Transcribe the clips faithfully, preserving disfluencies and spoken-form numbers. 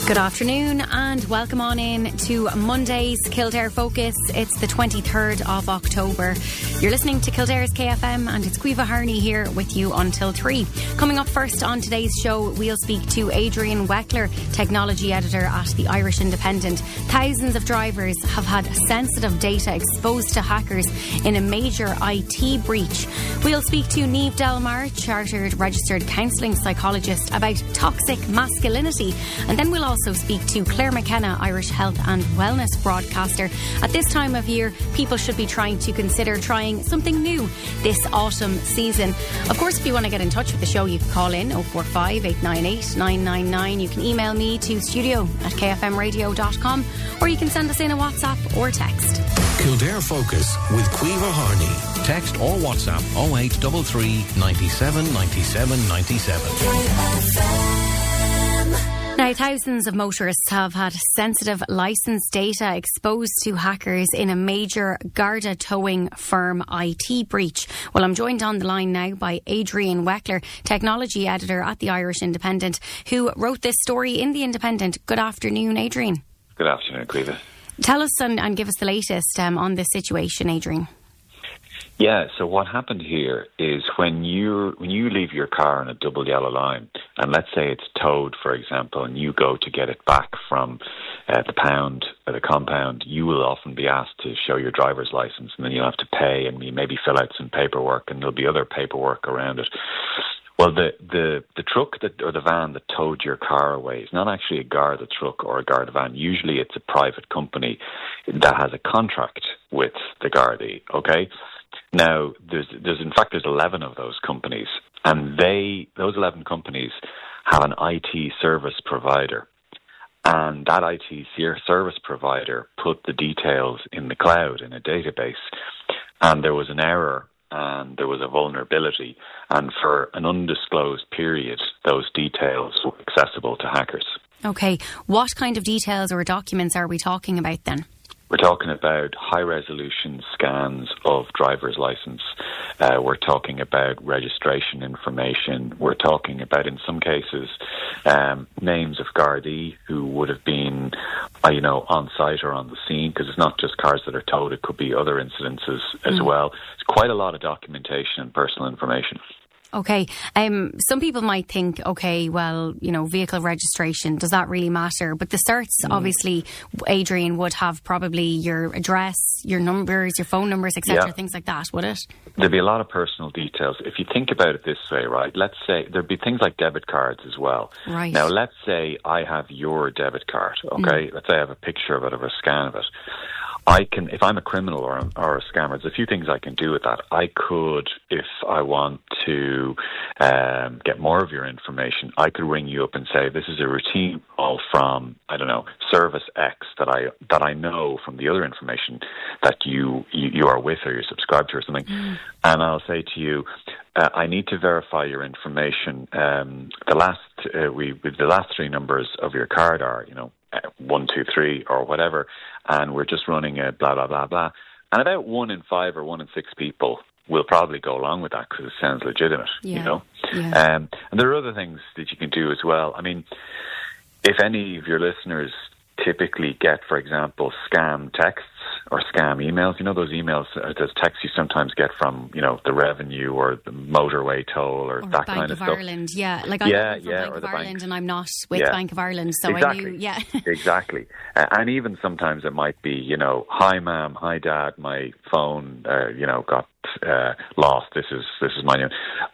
Good afternoon and welcome on in to Monday's Kildare Focus. It's the twenty-third of October. You're listening to Kildare's K F M and it's Caoimhe Harney here with you until three. Coming up first on today's show, we'll speak to Adrian Weckler, technology editor at the Irish Independent. Thousands of drivers have had sensitive data exposed to hackers in a major I T breach. We'll speak to Niamh Delmar, chartered registered counselling psychologist, about toxic masculinity. And then we'll also also speak to Claire McKenna, Irish health and wellness broadcaster. At this time of year, people should be trying to consider trying something new this autumn season. Of course, if you want to get in touch with the show, you can call in oh four five, eight nine eight, nine nine nine. You can email me to studio at k f m radio dot com, or you can send us in a WhatsApp or text. Kildare Focus with Caoimhe Harney. Text or WhatsApp oh eight three three, ninety-seven, ninety-seven, ninety-seven. Now, thousands of motorists have had sensitive licence data exposed to hackers in a major Garda towing firm I T breach. Well, I'm joined on the line now by Adrian Weckler, technology editor at the Irish Independent, who wrote this story in the Independent. Good afternoon, Adrian. Good afternoon, Caoimhe. Tell us and, and give us the latest um, on this situation, Adrian. Yeah, so what happened here is when you when you leave your car on a double yellow line, and let's say it's towed, for example, and you go to get it back from uh, the pound or the compound, you will often be asked to show your driver's license, and then you'll have to pay and you maybe fill out some paperwork, and there'll be other paperwork around it. Well, the, the, the truck that or the van that towed your car away is not actually a Garda truck or a Garda van. Usually it's a private company that has a contract with the Gardaí, okay? Now, there's, there's in fact, there's eleven of those companies, and they, those eleven companies have an I T service provider. And that I T service provider put the details in the cloud in a database, and there was an error and there was a vulnerability, and for an undisclosed period, those details were accessible to hackers. Okay, what kind of details or documents are we talking about then? We're talking about high-resolution scans of driver's license. Uh, we're talking about registration information. We're talking about, in some cases, um, names of Gardaí who would have been, uh, you know, on site or on the scene, because it's not just cars that are towed, it could be other incidences as mm. well. It's quite a lot of documentation and personal information. Okay. Um, some people might think, okay, well, you know, vehicle registration, does that really matter? But the certs, mm. obviously, Adrian, would have probably your address, your numbers, your phone numbers, et cetera, yeah. things like that, would it? There'd be a lot of personal details. If you think about it this way, right, let's say there'd be things like debit cards as well. Right. Now, let's say I have your debit card, okay? Mm. Let's say I have a picture of it, of a scan of it. I can, if I'm a criminal or a, or a scammer, there's a few things I can do with that. I could, if I want to um, get more of your information, I could ring you up and say, this is a routine call from, I don't know, Service X that I that I know from the other information that you, you, you are with or you're subscribed to or something. Mm. And I'll say to you, uh, I need to verify your information. Um, the last, uh, we, with the last three numbers of your card are, you know, one, two, three, or whatever, and we're just running a blah, blah, blah, blah. And about one in five or one in six people will probably go along with that because it sounds legitimate, yeah. you know. Yeah. Um, and there are other things that you can do as well. I mean, if any of your listeners typically get, for example, scam texts or scam emails, you know those emails, uh, those texts you sometimes get from, you know, the revenue or the motorway toll or, or that Bank kind of, of stuff. Ireland, yeah. Like I'm yeah, from yeah, Bank or of the Ireland bank. and I'm not with yeah. Bank of Ireland, so exactly. I knew, yeah. exactly. Uh, and even sometimes it might be, you know, hi ma'am, hi dad, my phone, uh, you know, got uh, lost. This is this is my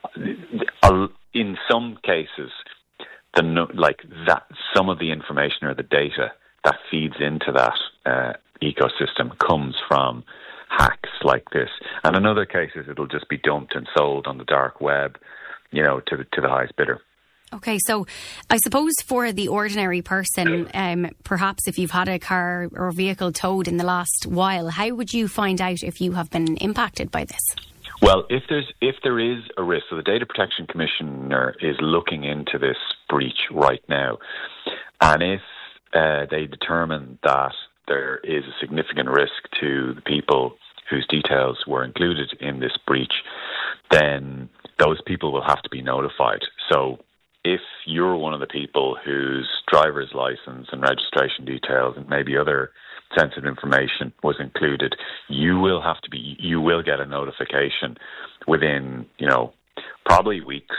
new. In some cases, the no, like that, some of the information or the data that feeds into that uh, ecosystem comes from hacks like this. And in other cases, it'll just be dumped and sold on the dark web, you know, to the, to the highest bidder. Okay, so I suppose for the ordinary person, um, perhaps if you've had a car or vehicle towed in the last while, how would you find out if you have been impacted by this? Well, if there's if there is a risk, so the Data Protection Commissioner is looking into this breach right now, and if uh, they determine that there is a significant risk to the people whose details were included in this breach, then those people will have to be notified. So if you're one of the people whose driver's license and registration details and maybe other sensitive information was included, you will have to be, you will get a notification within, you know, probably weeks,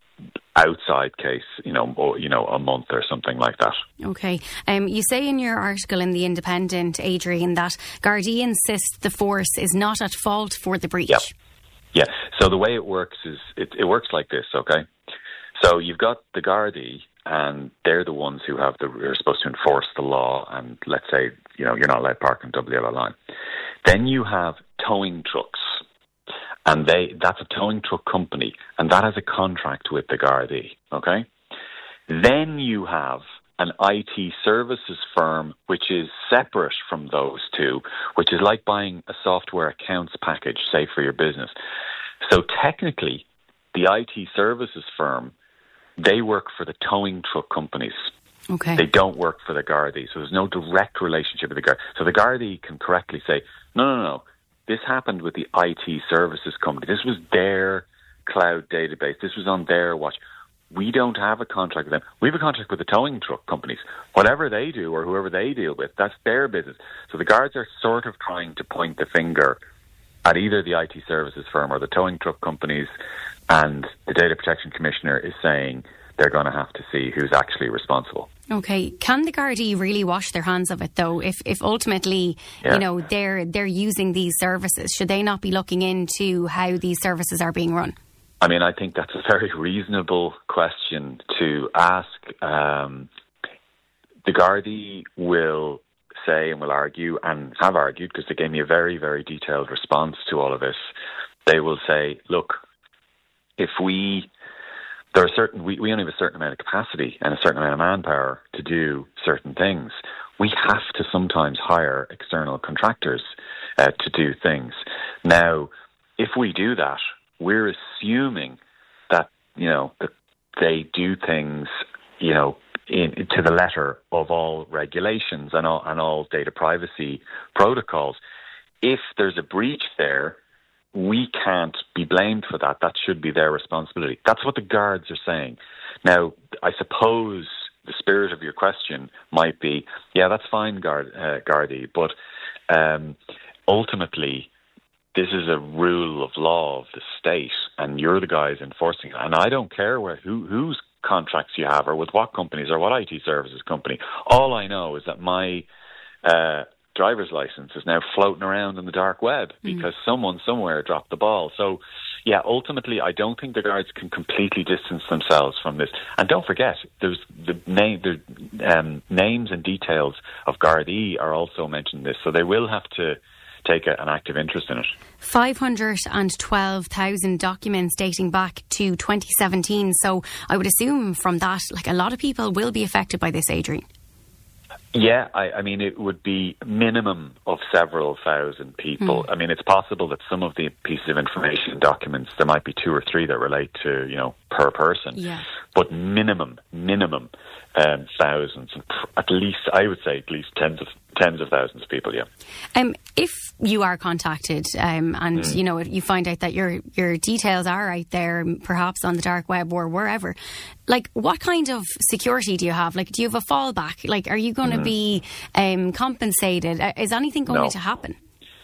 outside case, you know, or, you know, a month or something like that. Okay. Um, you say in your article in The Independent, Adrian, that Gardaí insist the force is not at fault for the breach. Yeah. Yeah. So the way it works is, it, it works like this, okay? So you've got the Gardaí, and they're the ones who have the, are supposed to enforce the law, and let's say, you know, you're not allowed to park on double yellow line. Then you have towing trucks. And they that's a towing truck company, and that has a contract with the Gardaí, okay? Then you have an I T services firm, which is separate from those two, which is like buying a software accounts package, say, for your business. So technically, the I T services firm, they work for the towing truck companies. Okay. They don't work for the Gardaí, so there's no direct relationship with the Gardaí. So the Gardaí can correctly say, no, no, no. This happened with the I T services company. This was their cloud database. This was on their watch. We don't have a contract with them. We have a contract with the towing truck companies. Whatever they do or whoever they deal with, that's their business. So the guards are sort of trying to point the finger at either the I T services firm or the towing truck companies, and the Data Protection Commissioner is saying they're going to have to see who's actually responsible. Okay, can the Gardaí really wash their hands of it though? If if ultimately, yeah. you know, they're they're using these services, should they not be looking into how these services are being run? I mean, I think that's a very reasonable question to ask. Um, the Gardaí will say and will argue, and have argued, because they gave me a very, very detailed response to all of this. They will say, look, if we... There are certain, we, we only have a certain amount of capacity and a certain amount of manpower to do certain things. We have to sometimes hire external contractors uh, to do things. Now, if we do that, we're assuming that, you know, that they do things, you know, in, to the letter of all regulations and all, and all data privacy protocols. If there's a breach there, we can't be blamed for that. That should be their responsibility. That's what the guards are saying. Now, I suppose the spirit of your question might be, yeah, that's fine, guard, uh, Gardaí, but um, ultimately, this is a rule of law of the state, and you're the guys enforcing it. And I don't care where, who, whose contracts you have or with what companies or what I T services company. All I know is that my... Uh, driver's license is now floating around in the dark web because mm. someone somewhere dropped the ball. So, yeah, ultimately, I don't think the guards can completely distance themselves from this. And don't forget, there's the name, the um, names and details of Gardaí are also mentioned in this, so they will have to take a, an active interest in it. five hundred twelve thousand documents dating back to twenty seventeen. So I would assume from that, like, a lot of people will be affected by this, Adrian. Yeah, I, I mean, it would be minimum of several thousand people. Mm. I mean, it's possible that some of the pieces of information, documents, there might be two or three that relate to, you know, per person. Yeah. But minimum, minimum um, thousands, at least, I would say at least tens of tens of thousands of people, yeah. Um, if you are contacted um, and, mm. you know, you find out that your your details are out there, perhaps on the dark web or wherever, like, what kind of security do you have? Like, do you have a fallback? Like, are you going to mm. be um, compensated? Is anything going no. to happen?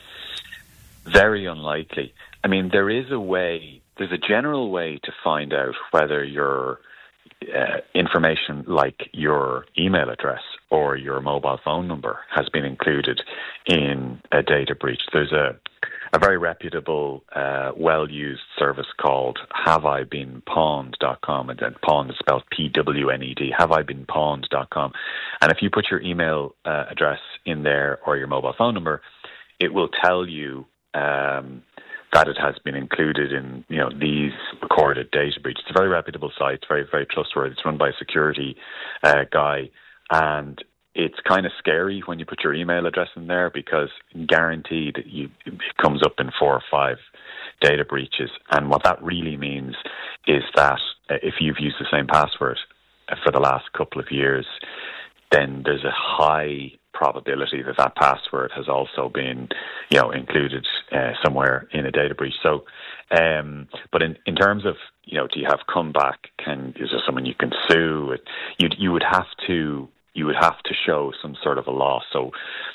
Very unlikely. I mean, there is a way, there's a general way to find out whether your uh, information, like your email address or your mobile phone number, has been included in a data breach. There's a a very reputable, uh, well-used service called have I been pawned dot com, and then pawned is spelled P W N E D, have I been pawned dot com. And if you put your email uh, address in there or your mobile phone number, it will tell you um, that it has been included in, you know, these recorded data breaches. It's a very reputable site, it's very, very trustworthy. It's run by a security uh, guy, and it's kind of scary when you put your email address in there, because guaranteed you, it comes up in four or five data breaches. And what that really means is that if you've used the same password for the last couple of years, then there's a high probability that that password has also been, you know, included uh, somewhere in a data breach. So Um, but in, in terms of, you know, do you have comeback? Can is there someone you can sue? You you would have to you would have to show some sort of a loss. So,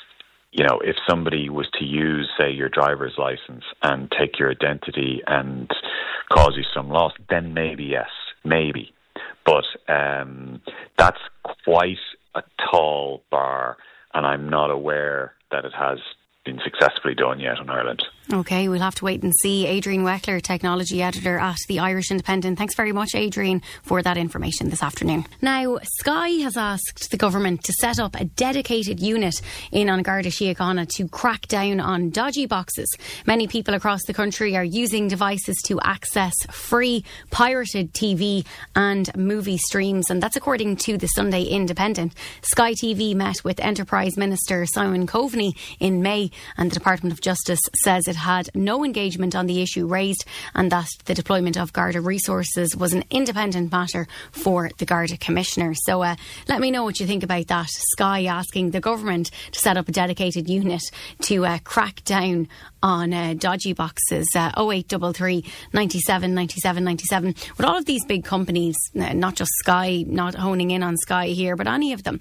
you know, if somebody was to use, say, your driver's license and take your identity and cause you some loss, then maybe yes, maybe. But um, that's quite a tall bar, and I'm not aware that it has been successfully done yet in Ireland. OK, we'll have to wait and see. Adrian Weckler, Technology Editor at the Irish Independent. Thanks very much, Adrian, for that information this afternoon. Now, Sky has asked the government to set up a dedicated unit in An Garda Síochána to crack down on dodgy boxes. Many people across the country are using devices to access free pirated T V and movie streams, and that's according to the Sunday Independent. Sky T V met with Enterprise Minister Simon Coveney in May, and the Department of Justice says it had no engagement on the issue raised and that the deployment of Garda resources was an independent matter for the Garda Commissioner. So uh, let me know what you think about that. Sky asking the government to set up a dedicated unit to uh, crack down on uh, dodgy boxes. uh, oh eight three three, nine seven, nine seven, nine seven. With all of these big companies, not just Sky, not honing in on Sky here, but any of them,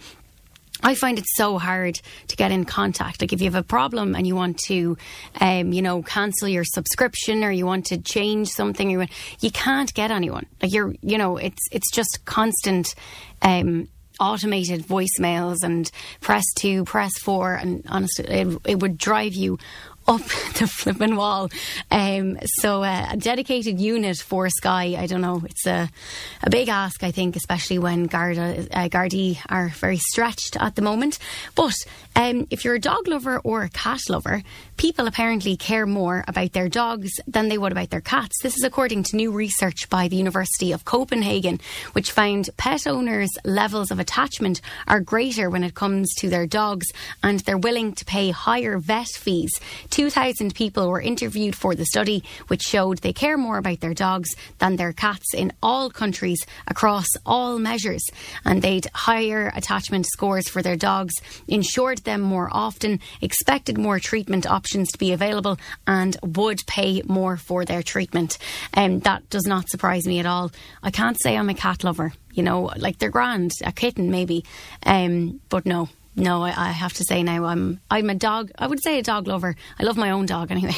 I find it so hard to get in contact. Like if you have a problem and you want to, um, you know, cancel your subscription or you want to change something, you, you can't get anyone. Like you're, you know, it's it's just constant um, automated voicemails and press two, press four, and honestly, it, it would drive you up the flipping wall. Um, so uh, a dedicated unit for Sky, I don't know, it's a, a big ask, I think, especially when Garda, uh, Gardaí are very stretched at the moment. But um, if you're a dog lover or a cat lover, people apparently care more about their dogs than they would about their cats. This is according to new research by the University of Copenhagen, which found pet owners' levels of attachment are greater when it comes to their dogs, and they're willing to pay higher vet fees. two thousand people were interviewed for the study, which showed they care more about their dogs than their cats in all countries across all measures. And they'd higher attachment scores for their dogs, insured them more often, expected more treatment options to be available, and would pay more for their treatment. And um, that does not surprise me at all. I can't say I'm a cat lover. You know, like they're grand, a kitten maybe, um, but no. No, I, I have to say now I'm I'm a dog. I would say a dog lover. I love my own dog anyway.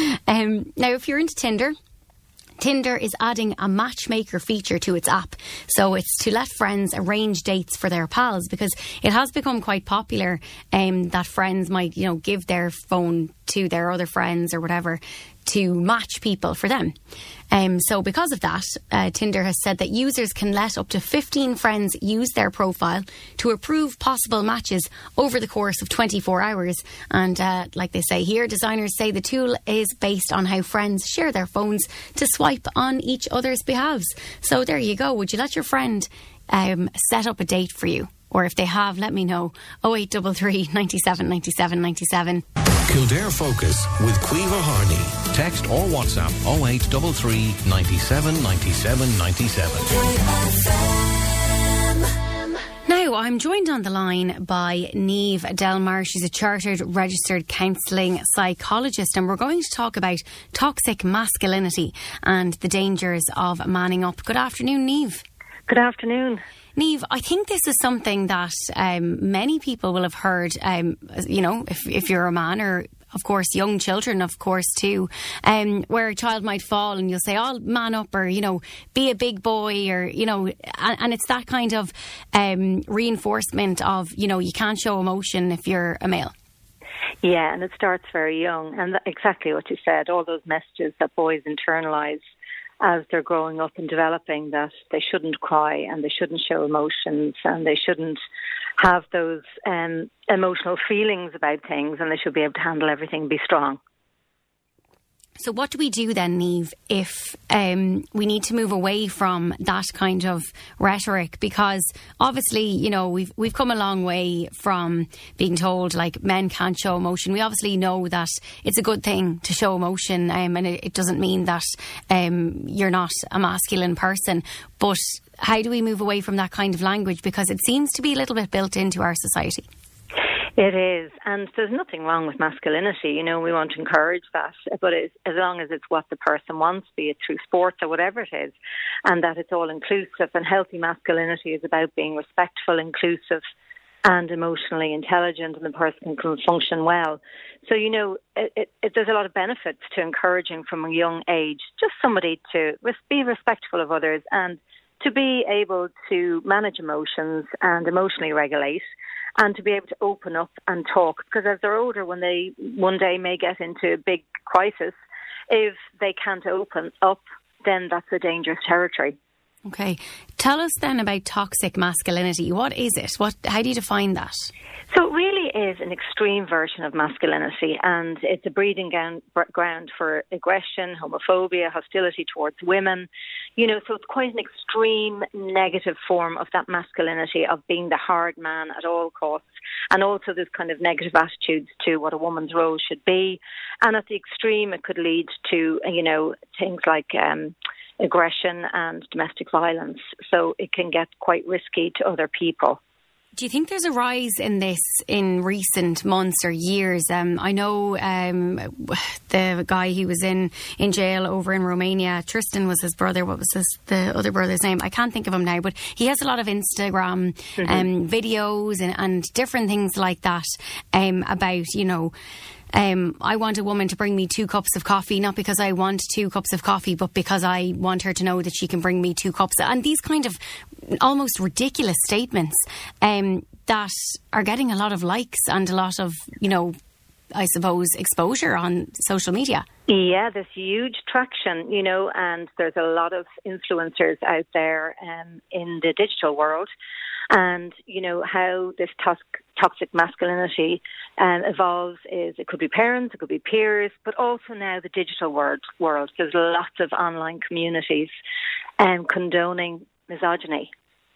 um, now, if you're into Tinder, Tinder is adding a matchmaker feature to its app. So it's to let friends arrange dates for their pals, because it has become quite popular um, that friends might, you know, give their phone to their other friends or whatever to match people for them. Um, so because of that, uh, Tinder has said that users can let up to fifteen friends use their profile to approve possible matches over the course of twenty-four hours. And uh, like they say here, designers say the tool is based on how friends share their phones to swipe on each other's behalves. So there you go. Would you let your friend um, set up a date for you? Or if they have, let me know. oh eight three three, nine seven, nine seven, nine seven. Kildare Focus with Caoimhe Harney. Text or WhatsApp oh eight three three, nine seven, nine seven, nine seven. Now, I'm joined on the line by Niamh Delmar. She's a chartered registered counselling psychologist, and we're going to talk about toxic masculinity and the dangers of manning up. Good afternoon, Niamh. Good afternoon. Niamh, I think this is something that um, many people will have heard, um, you know, if, if you're a man, or of course young children, of course too, um, where a child might fall and you'll say, oh, man up, or, you know, be a big boy, or, you know, and, and it's that kind of um, reinforcement of, you know, you can't show emotion if you're a male. Yeah, and it starts very young, and that, exactly what you said, all those messages that boys internalise as they're growing up and developing, that they shouldn't cry and they shouldn't show emotions and they shouldn't have those um, emotional feelings about things, and they should be able to handle everything and be strong. So what do we do then, Niamh, if um, we need to move away from that kind of rhetoric? Because obviously, you know, we've we've come a long way from being told like men can't show emotion. We obviously know that it's a good thing to show emotion, um, and it, it doesn't mean that um, you're not a masculine person. But how do we move away from that kind of language? Because it seems to be a little bit built into our society. It is, and there's nothing wrong with masculinity. You know, we want to encourage that, but it's, as long as it's what the person wants, be it through sports or whatever it is, and that it's all inclusive. And healthy masculinity is about being respectful, inclusive, and emotionally intelligent, and the person can function well. So, you know, it, it, it, there's a lot of benefits to encouraging from a young age, just somebody to res- be respectful of others and to be able to manage emotions and emotionally regulate, and to be able to open up and talk. Because as they're older, when they one day may get into a big crisis, if they can't open up, then that's a dangerous territory. Okay. Tell us then about toxic masculinity. What is it? What? How do you define that? So it really is an extreme version of masculinity, and it's a breeding ground for aggression, homophobia, hostility towards women. You know, so it's quite an extreme negative form of that masculinity, of being the hard man at all costs. And also there's kind of negative attitudes to what a woman's role should be. And at the extreme, it could lead to, you know, things like um, aggression and domestic violence. So it can get quite risky to other people. Do you think there's a rise in this in recent months or years? Um, I know um, the guy who was in, in jail over in Romania, Tristan was his brother. What was his, the other brother's name? I can't think of him now, but he has a lot of Instagram mm-hmm. um, videos and, and different things like that um, about, you know, Um, I want a woman to bring me two cups of coffee, not because I want two cups of coffee, but because I want her to know that she can bring me two cups. And these kind of almost ridiculous statements um, that are getting a lot of likes and a lot of, you know, I suppose, exposure on social media. Yeah, there's huge traction, you know, and there's a lot of influencers out there um, in the digital world. And, you know, how this to- toxic masculinity um, evolves is it could be parents, it could be peers, but also now the digital world. world. There's lots of online communities um, condoning misogyny.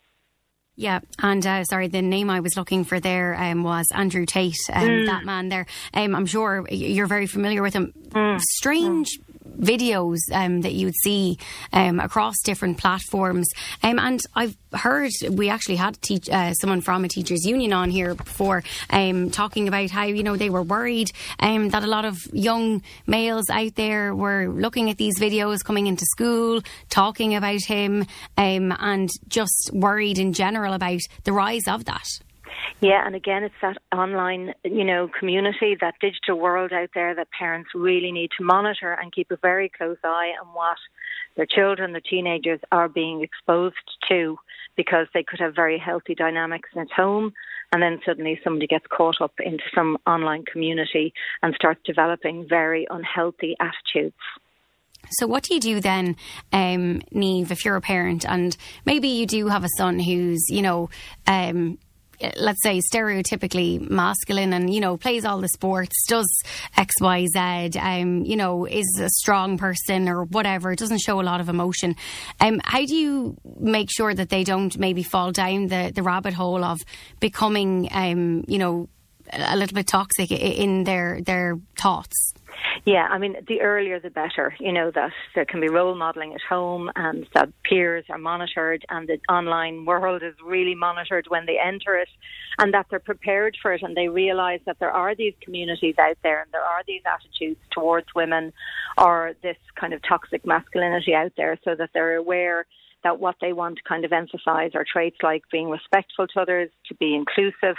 Yeah, and uh, sorry, the name I was looking for there um, was Andrew Tate, um, mm. that man there. Um, I'm sure you're very familiar with him. Mm. Strange mm. videos um, that you would see um, across different platforms. Um, and I've heard, we actually had teach, uh, someone from a teachers' union on here before um, talking about how, you know, they were worried um, that a lot of young males out there were looking at these videos coming into school, talking about him, um, and just worried in general about the rise of that. Yeah, and again, it's that online, you know, community, that digital world out there that parents really need to monitor and keep a very close eye on what their children, their teenagers are being exposed to, because they could have very healthy dynamics at home, and then suddenly somebody gets caught up into some online community and starts developing very unhealthy attitudes. So what do you do then, um, Niamh, if you're a parent and maybe you do have a son who's, you know, um, let's say stereotypically masculine and, you know, plays all the sports, does X, Y, Z, um, you know, is a strong person or whatever, doesn't show a lot of emotion. Um, how do you make sure that they don't maybe fall down the, the rabbit hole of becoming, um, you know, a little bit toxic in their, their thoughts? Yeah, I mean, the earlier the better, you know, that there can be role modelling at home and that peers are monitored and the online world is really monitored when they enter it, and that they're prepared for it and they realise that there are these communities out there and there are these attitudes towards women or this kind of toxic masculinity out there, so that they're aware that what they want to kind of emphasise are traits like being respectful to others, to be inclusive,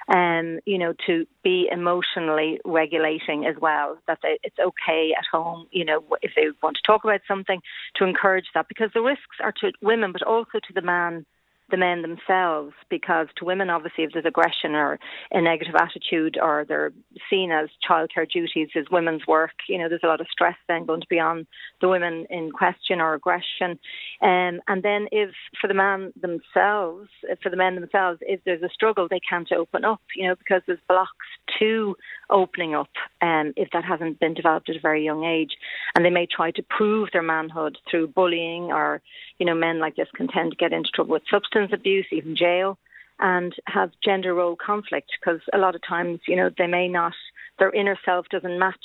Um, you know, to be emotionally regulating as well, that they, it's okay at home, you know, if they want to talk about something, to encourage that, because the risks are to women, but also to the man, the men themselves, because to women, obviously, if there's aggression or a negative attitude or they're seen as childcare duties as women's work, you know, there's a lot of stress then going to be on the women in question or aggression. Um, and then if for the man themselves, for the men themselves, if there's a struggle, they can't open up, you know, because there's blocks to opening up um, if that hasn't been developed at a very young age. And they may try to prove their manhood through bullying, or, you know, men like this can tend to get into trouble with substance abuse, even jail, and have gender role conflict, because a lot of times, you know, they may not, their inner self doesn't match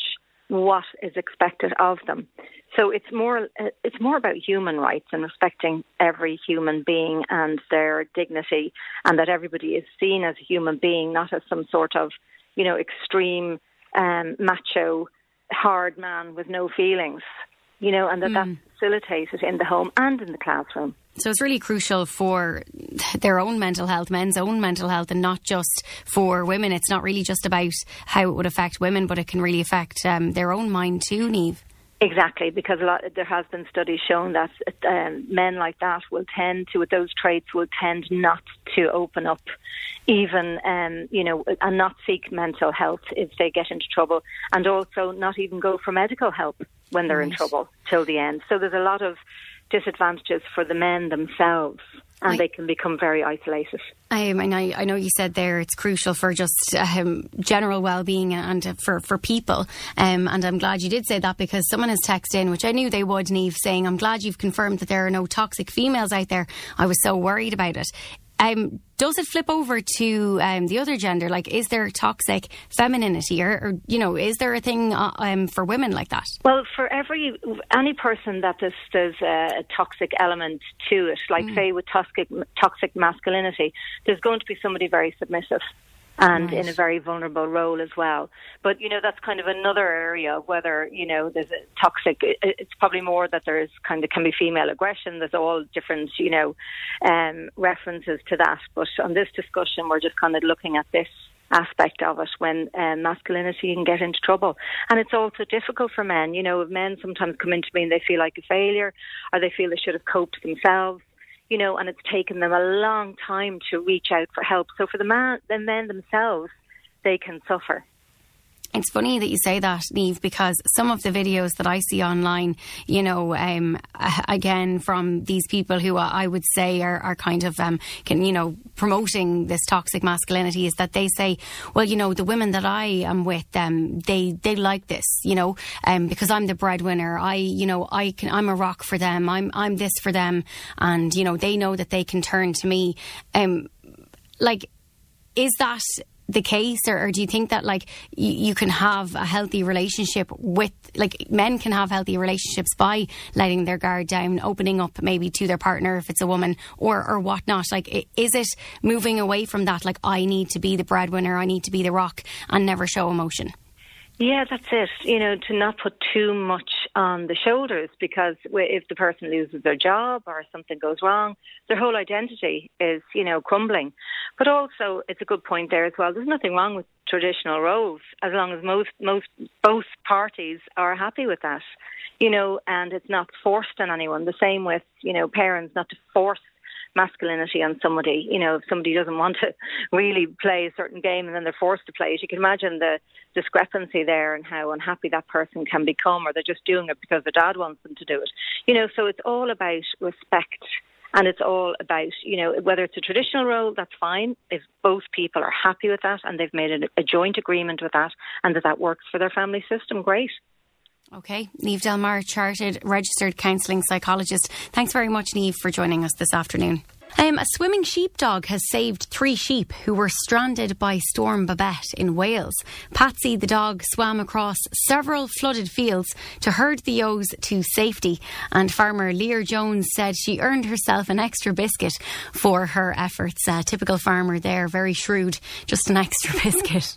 what is expected of them. So it's more it's more about human rights and respecting every human being and their dignity, and that everybody is seen as a human being, not as some sort of, you know, extreme um, macho hard man with no feelings, you know, and that mm. that's facilitated in the home and in the classroom. So it's really crucial for their own mental health, men's own mental health, and not just for women. It's not really just about how it would affect women, but it can really affect um, their own mind too, Niamh. Exactly, because a lot, there has been studies showing that um, men like that will tend to, with those traits, will tend not to open up, even, um, you know, and not seek mental health if they get into trouble, and also not even go for medical help when they're right. in trouble till the end. So there's a lot of disadvantages for the men themselves, and I, they can become very isolated. I, and I, I know you said there it's crucial for just um, general well-being and uh, for, for people, um, and I'm glad you did say that, because someone has texted in, which I knew they would, Niamh, saying, I'm glad you've confirmed that there are no toxic females out there. I was so worried about it. Um, does it flip over to um, the other gender? Like, is there toxic femininity, or, or you know, is there a thing uh, um, for women like that? Well, for every any person that there's, there's a, a toxic element to it, like mm. say with toxic toxic masculinity, there's going to be somebody very submissive and right. in a very vulnerable role as well. But, you know, that's kind of another area, whether, you know, there's a toxic, it's probably more that there's kind of can be female aggression. There's all different, you know, um, references to that. But on this discussion, we're just kind of looking at this aspect of it, when um, masculinity can get into trouble. And it's also difficult for men. You know, men sometimes come into me and they feel like a failure, or they feel they should have coped themselves. You know, and it's taken them a long time to reach out for help. So for the man, the men themselves, they can suffer. It's funny that you say that, Niamh, because some of the videos that I see online, you know, um, again, from these people who I would say are, are kind of, um, can, you know, promoting this toxic masculinity, is that they say, well, you know, the women that I am with, um, they, they like this, you know, um, because I'm the breadwinner. I, you know, I can, I'm a rock for them. I'm, I'm this for them. And, you know, they know that they can turn to me. Um, like, is that the case, or, or do you think that, like, you, you can have a healthy relationship with, like, men can have healthy relationships by letting their guard down, opening up maybe to their partner if it's a woman, or or whatnot? Like, is it moving away from that, like, I need to be the breadwinner, I need to be the rock and never show emotion? Yeah, that's it. You know, to not put too much on the shoulders, because if the person loses their job or something goes wrong, their whole identity is, you know, crumbling. But also, it's a good point there as well. There's nothing wrong with traditional roles, as long as most, most, both parties are happy with that, you know, and it's not forced on anyone. The same with, you know, parents, not to force masculinity on somebody. You know, if somebody doesn't want to really play a certain game and then they're forced to play it, you can imagine the discrepancy there and how unhappy that person can become, or they're just doing it because their dad wants them to do it. You know, so it's all about respect, and it's all about, you know, whether it's a traditional role, that's fine. If both people are happy with that and they've made a, a joint agreement with that, and that that works for their family system, great. Okay, Niamh Delmar, chartered registered counselling psychologist. Thanks very much, Niamh, for joining us this afternoon. Um, a swimming sheepdog has saved three sheep who were stranded by Storm Babette in Wales. Patsy the dog swam across several flooded fields to herd the ewes to safety, and farmer Lear Jones said she earned herself an extra biscuit for her efforts. Uh, typical farmer there, very shrewd, just an extra biscuit.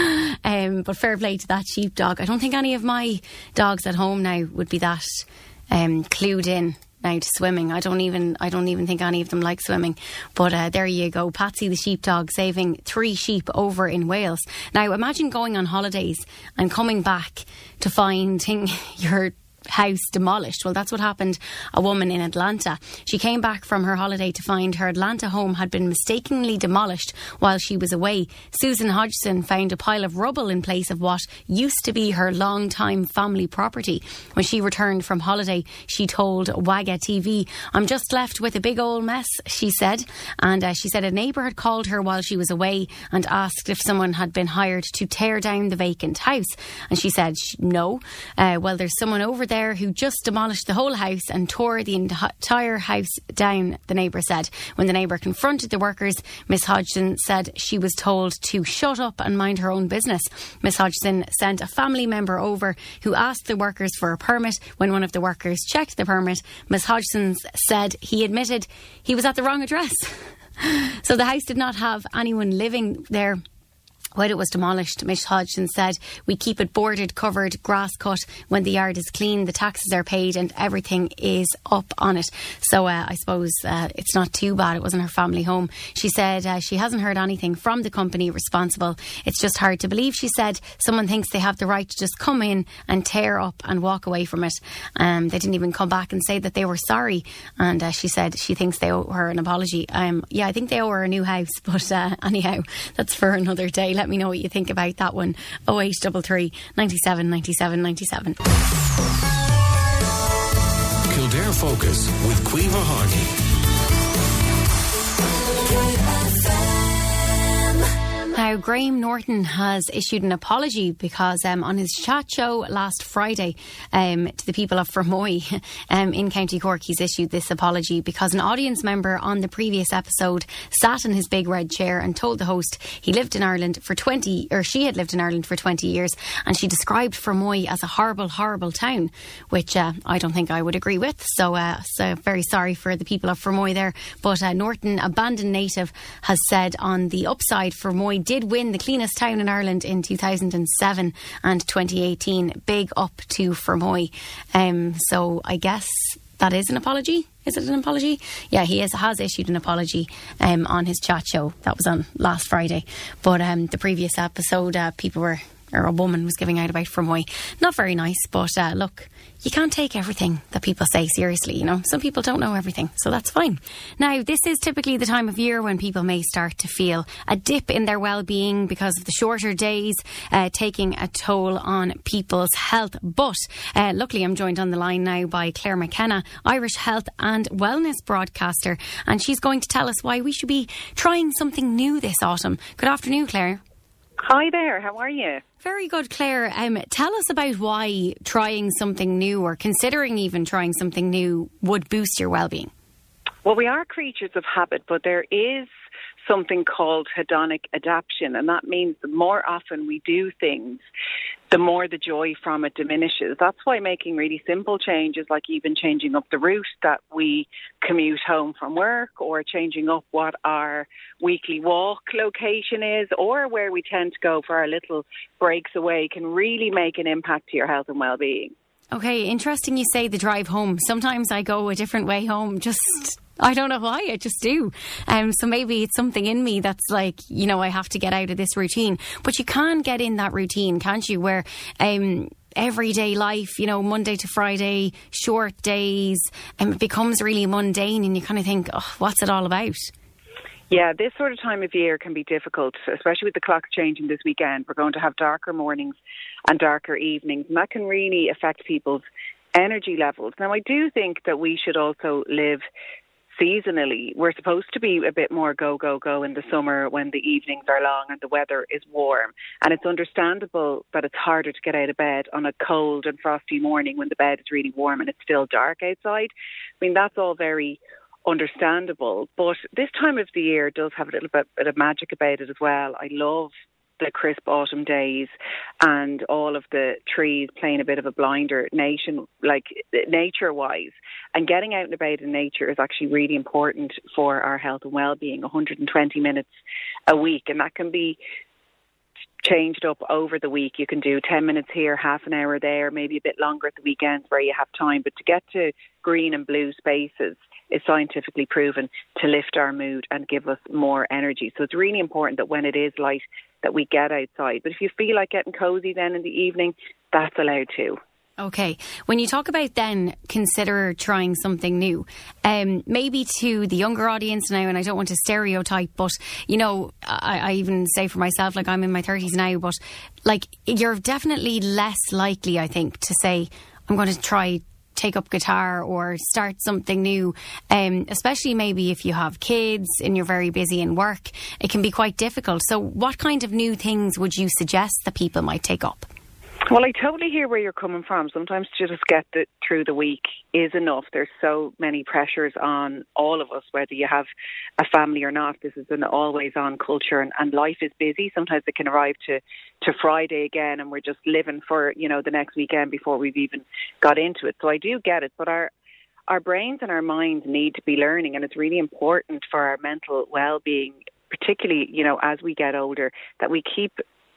um, but fair play to that sheepdog. I don't think any of my dogs at home now would be that um, clued in now to swimming. I don't even I don't even think any of them like swimming. But uh, there you go. Patsy the sheepdog saving three sheep over in Wales. Now imagine going on holidays and coming back to finding your house demolished. Well, that's what happened a woman in Atlanta. She came back from her holiday to find her Atlanta home had been mistakenly demolished while she was away. Susan Hodgson found a pile of rubble in place of what used to be her long-time family property. When she returned from holiday, she told Wagga T V, "I'm just left with a big old mess," she said. And uh, she said a neighbour had called her while she was away and asked if someone had been hired to tear down the vacant house. And she said, no. Uh, well, there's someone over there there who just demolished the whole house and tore the entire house down, the neighbour said. When the neighbour confronted the workers, Miss Hodgson said she was told to shut up and mind her own business. Miss Hodgson sent a family member over who asked the workers for a permit. When one of the workers checked the permit, Miss Hodgson said he admitted he was at the wrong address. So the house did not have anyone living there when it was demolished. Miss Hodgson said, "We keep it boarded, covered, grass cut. When the yard is clean, the taxes are paid and everything is up on it." So uh, I suppose uh, it's not too bad. It wasn't her family home. She said uh, she hasn't heard anything from the company responsible. It's just hard to believe, she said. Someone thinks they have the right to just come in and tear up and walk away from it. Um, they didn't even come back and say that they were sorry. And uh, she said she thinks they owe her an apology. Um, yeah, I think they owe her a new house. But uh, anyhow, that's for another day. Let me know what you think about that one. oh eight three three, nine seven, nine seven, nine seven. Kildare Focus with Caoimhe Harney. Now, Graham Norton has issued an apology because um, on his chat show last Friday um, to the people of Fermoy um, in County Cork, he's issued this apology because an audience member on the previous episode sat in his big red chair and told the host he lived in Ireland for twenty, or she had lived in Ireland for twenty years, and she described Fermoy as a horrible, horrible town, which uh, I don't think I would agree with. So, uh, so very sorry for the people of Fermoy there. But uh, Norton, abandoned native, has said on the upside, Fermoy did win the cleanest town in Ireland in two thousand seven and twenty eighteen. Big up to Fermoy. Um, so I guess that is an apology. Is it an apology? Yeah, he is, has issued an apology um, on his chat show. That was on last Friday. But um, the previous episode, uh, people were, or a woman was giving out about Fermoy. Not very nice, but uh, look, you can't take everything that people say seriously, you know. Some people don't know everything, so that's fine. Now, this is typically the time of year when people may start to feel a dip in their well-being because of the shorter days uh, taking a toll on people's health. But uh, luckily, I'm joined on the line now by Claire McKenna, Irish health and wellness broadcaster, and she's going to tell us why we should be trying something new this autumn. Good afternoon, Claire. Hi there, how are you? Very good, Claire. Um, tell us about why trying something new, or considering even trying something new, would boost your well-being. Well, we are creatures of habit, but there is something called hedonic adaptation, and that means the more often we do things, the more the joy from it diminishes. That's why making really simple changes, like even changing up the route that we commute home from work, or changing up what our weekly walk location is, or where we tend to go for our little breaks away, can really make an impact to your health and well-being. Okay, interesting you say the drive home. Sometimes I go a different way home, just... I don't know why, I just do. Um, so maybe it's something in me that's like, you know, I have to get out of this routine. But you can get in that routine, can't you? Where um, everyday life, you know, Monday to Friday, short days, and um, it becomes really mundane, and you kind of think, oh, what's it all about? Yeah, this sort of time of year can be difficult, especially with the clock changing this weekend. We're going to have darker mornings and darker evenings, and that can really affect people's energy levels. Now, I do think that we should also live seasonally. We're supposed to be a bit more go, go, go in the summer when the evenings are long and the weather is warm. And it's understandable that it's harder to get out of bed on a cold and frosty morning when the bed is really warm and it's still dark outside. I mean, that's all very understandable. But this time of the year does have a little bit, bit of magic about it as well. I love the crisp autumn days and all of the trees playing a bit of a blinder nation, like nature wise, and getting out and about in nature is actually really important for our health and well-being. One hundred twenty minutes a week, and that can be changed up over the week. You can do ten minutes here, half an hour there, maybe a bit longer at the weekends where you have time. But to get to green and blue spaces is scientifically proven to lift our mood and give us more energy. So it's really important that when it is light that we get outside. But if you feel like getting cosy then in the evening, that's allowed too. Okay. When you talk about then consider trying something new, um, maybe to the younger audience now, and I don't want to stereotype, but, you know, I, I even say for myself, like I'm in my thirties now, but like you're definitely less likely, I think, to say, I'm going to try take up guitar or start something new, um, especially maybe if you have kids and you're very busy in work, it can be quite difficult. So what kind of new things would you suggest that people might take up? Well, I totally hear where you're coming from. Sometimes to just get the, through the week is enough. There's so many pressures on all of us, whether you have a family or not. This is an always-on culture, and, and life is busy. Sometimes it can arrive to, to Friday again, and we're just living for, you know, the next weekend before we've even got into it. So I do get it, but our our brains and our minds need to be learning, and it's really important for our mental well-being, particularly, you know, as we get older, that we keep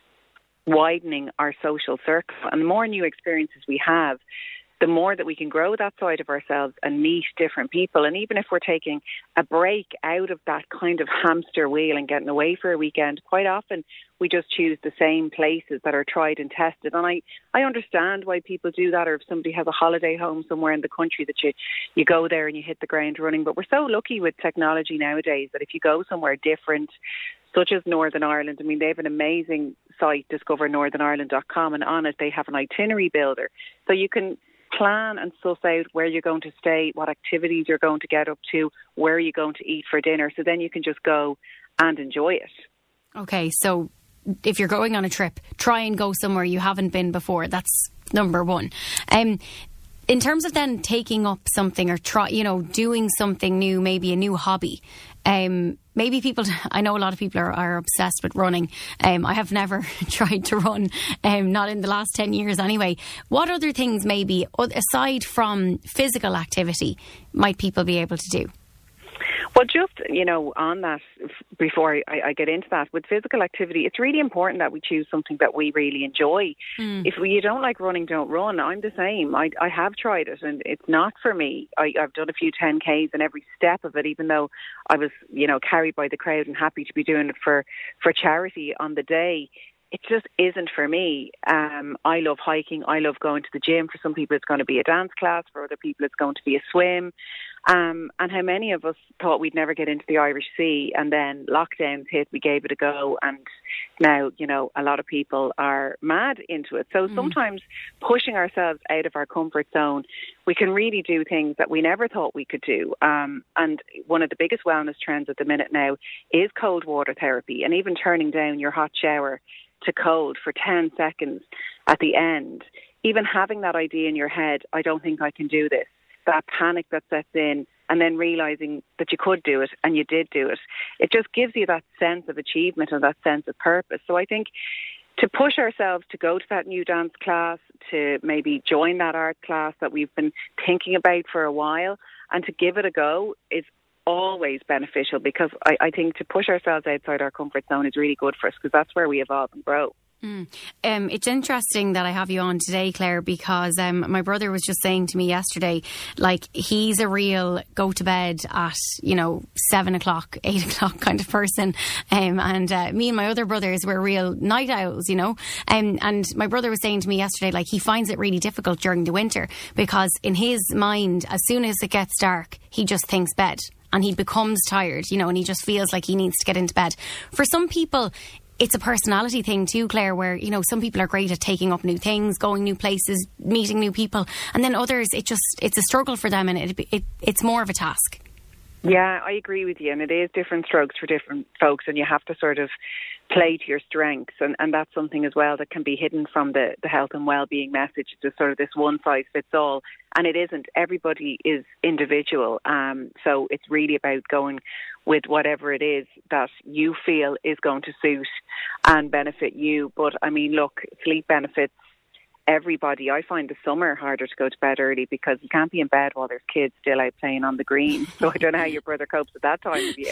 widening our social circle. And the more new experiences we have, the more that we can grow that side of ourselves and meet different people. And even if we're taking a break out of that kind of hamster wheel and getting away for a weekend, quite often we just choose the same places that are tried and tested. And I, I understand why people do that, or if somebody has a holiday home somewhere in the country that you, you go there and you hit the ground running. But we're so lucky with technology nowadays that if you go somewhere different, such as Northern Ireland, I mean, they have an amazing site, discover northern ireland dot com, and on it they have an itinerary builder. So you can plan and suss out where you're going to stay, what activities you're going to get up to, where you're going to eat for dinner. So then you can just go and enjoy it. Okay, so if you're going on a trip, try and go somewhere you haven't been before. That's number one. Um, in terms of then taking up something or try, you know, doing something new, maybe a new hobby. Um, maybe people, I know a lot of people are, are obsessed with running. Um, I have never tried to run, um, not in the last ten years anyway. What other things maybe, aside from physical activity, might people be able to do? Well, just, you know, on that, before I, I get into that, with physical activity, it's really important that we choose something that we really enjoy. Mm. If we, you don't like running, don't run. I'm the same. I, I have tried it and it's not for me. I, I've done a few ten Ks, and every step of it, even though I was, you know, carried by the crowd and happy to be doing it for, for charity on the day, it just isn't for me. Um, I love hiking. I love going to the gym. For some people, it's going to be a dance class. For other people, it's going to be a swim. Um, and how many of us thought we'd never get into the Irish Sea, and then lockdowns hit, we gave it a go, and now, you know, a lot of people are mad into it. So mm. sometimes pushing ourselves out of our comfort zone, we can really do things that we never thought we could do. Um, and one of the biggest wellness trends at the minute now is cold water therapy, and even turning down your hot shower to cold for ten seconds at the end. Even having that idea in your head, I don't think I can do this, that panic that sets in, and then realising that you could do it and you did do it. It just gives you that sense of achievement and that sense of purpose. So I think to push ourselves to go to that new dance class, to maybe join that art class that we've been thinking about for a while, and to give it a go is always beneficial, because I, I think to push ourselves outside our comfort zone is really good for us, because that's where we evolve and grow. Mm. Um, it's interesting that I have you on today, Claire, because um, my brother was just saying to me yesterday, like, he's a real go to bed at, you know, seven o'clock, eight o'clock kind of person. Um, and uh, me and my other brothers were real night owls, you know. Um, and my brother was saying to me yesterday, like, he finds it really difficult during the winter, because in his mind, as soon as it gets dark, he just thinks bed. And he becomes tired, you know, and he just feels like he needs to get into bed. For some people, it's a personality thing too, Claire, where, you know, some people are great at taking up new things, going new places, meeting new people. And then others, it just, it's a struggle for them, and it, it it's more of a task. Yeah, I agree with you. And it is different strokes for different folks, and you have to sort of play to your strengths. And, and that's something as well that can be hidden from the, the health and well-being message. It's just sort of this one size fits all. And it isn't. Everybody is individual. Um, so it's really about going with whatever it is that you feel is going to suit and benefit you. But I mean, look, sleep benefits everybody. I find the summer harder to go to bed early, because you can't be in bed while there's kids still out playing on the green. So I don't know how your brother copes at that time of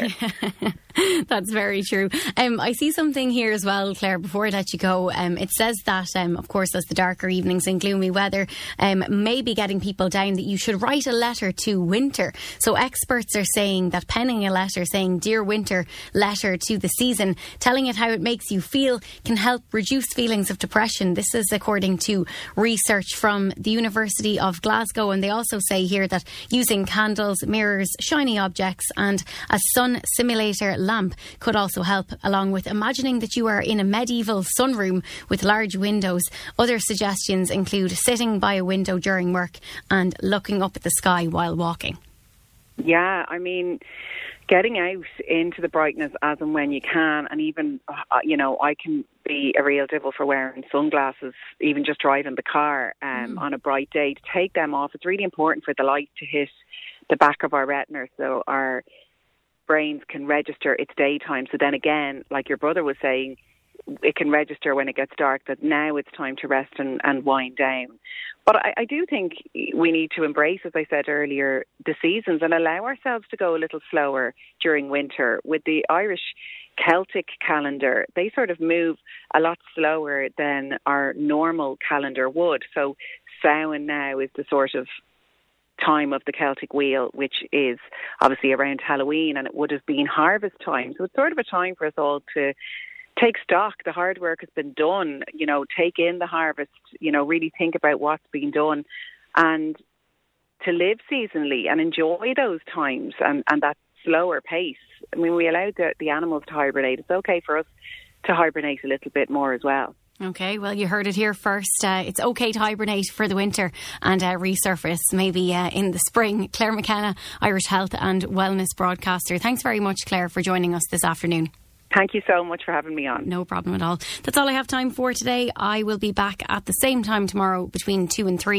year. That's very true. Um, I see something here as well, Claire, before I let you go. Um, it says that, um, of course, as the darker evenings and gloomy weather um, may be getting people down, that you should write a letter to winter. So experts are saying that penning a letter saying, "Dear Winter," letter to the season, telling it how it makes you feel, can help reduce feelings of depression. This is according to research from the University of Glasgow. And they also say here that using candles, mirrors, shiny objects and a sun simulator lamp could also help, along with imagining that you are in a medieval sunroom with large windows. Other suggestions include sitting by a window during work and looking up at the sky while walking. Yeah, I mean, getting out into the brightness as and when you can, and even, uh, you know, I can be a real devil for wearing sunglasses, even just driving the car um, mm. on a bright day. To take them off, it's really important for the light to hit the back of our retina so our brains can register it's daytime. So then again, like your brother was saying, it can register when it gets dark that now it's time to rest and, and wind down. But I, I do think we need to embrace, as I said earlier, the seasons and allow ourselves to go a little slower during winter. With the Irish Celtic calendar, they sort of move a lot slower than our normal calendar would. So Samhain now is the sort of time of the Celtic wheel, which is obviously around Halloween, and it would have been harvest time. So it's sort of a time for us all to take stock. The hard work has been done, you know, take in the harvest, you know, really think about what's been done, and to live seasonally and enjoy those times and, and that slower pace. I mean, we allowed the, the animals to hibernate. It's okay for us to hibernate a little bit more as well. Okay, well, you heard it here first. Uh, it's okay to hibernate for the winter and uh, resurface maybe uh, in the spring. Claire McKenna, Irish Health and Wellness broadcaster. Thanks very much, Claire, for joining us this afternoon. Thank you so much for having me on. No problem at all. That's all I have time for today. I will be back at the same time tomorrow between two and three.